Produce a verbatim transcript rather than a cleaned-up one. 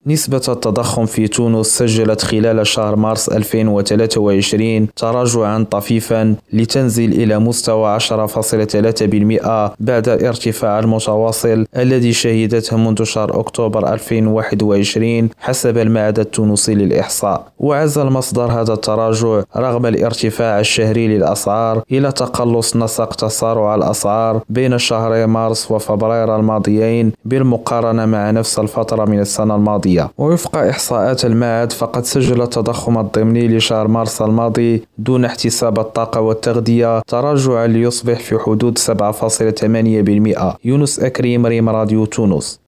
نسبة التضخم في تونس سجلت خلال شهر مارس ألفين وثلاثة وعشرين تراجعا طفيفا لتنزل إلى مستوى عشرة فاصلة ثلاثة بالمئة بعد الارتفاع المتواصل الذي شهدته منذ شهر أكتوبر ألفين وواحد وعشرين حسب المعهد التونسي للإحصاء. وعز المصدر هذا التراجع رغم الارتفاع الشهري للأسعار إلى تقلص نسق تسارع الأسعار بين شهري مارس وفبراير الماضيين بالمقارنة مع نفس الفترة من السنة الماضية. ووفق إحصاءات المعهد فقد سجل التضخم الضمني لشهر مارس الماضي دون احتساب الطاقة والتغذية تراجعا ليصبح في حدود سبعة فاصلة ثمانية بالمئة. يونس أكريم، ريم راديو تونس.